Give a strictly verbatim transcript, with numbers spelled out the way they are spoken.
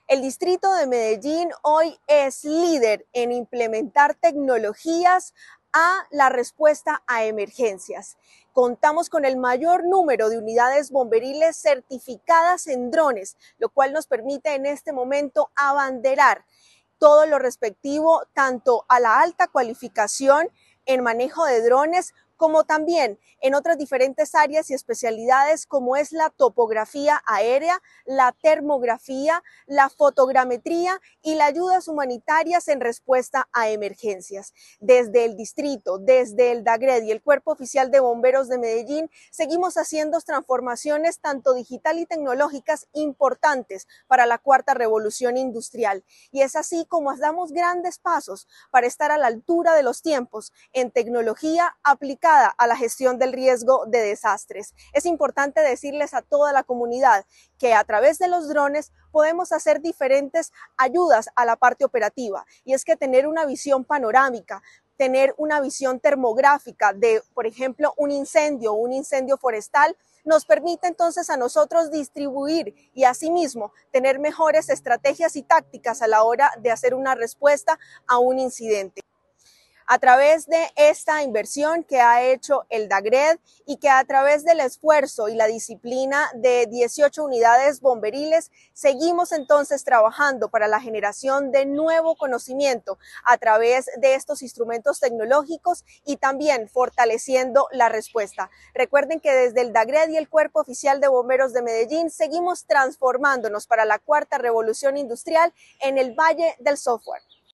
El distrito de Medellín hoy es líder en implementar tecnologías a la respuesta a emergencias. Contamos con el mayor número de unidades bomberiles certificadas en drones, lo cual nos permite en este momento abanderar todo lo respectivo tanto a la alta cualificación en manejo de drones, como también en otras diferentes áreas y especialidades como es la topografía aérea, la termografía, la fotogrametría y las ayudas humanitarias en respuesta a emergencias. Desde el distrito, desde el DAGRED y el Cuerpo Oficial de Bomberos de Medellín, seguimos haciendo transformaciones tanto digital y tecnológicas importantes para la cuarta revolución industrial. Y es así como damos grandes pasos para estar a la altura de los tiempos en tecnología aplicada a la gestión del riesgo de desastres. Es importante decirles a toda la comunidad que a través de los drones podemos hacer diferentes ayudas a la parte operativa, y es que tener una visión panorámica, tener una visión termográfica de, por ejemplo, un incendio, un incendio forestal, nos permite entonces a nosotros distribuir y asimismo tener mejores estrategias y tácticas a la hora de hacer una respuesta a un incidente. A través de esta inversión que ha hecho el DAGRED y que a través del esfuerzo y la disciplina de dieciocho unidades bomberiles, seguimos entonces trabajando para la generación de nuevo conocimiento a través de estos instrumentos tecnológicos y también fortaleciendo la respuesta. Recuerden que desde el DAGRED y el Cuerpo Oficial de Bomberos de Medellín seguimos transformándonos para la cuarta revolución industrial en el Valle del Software.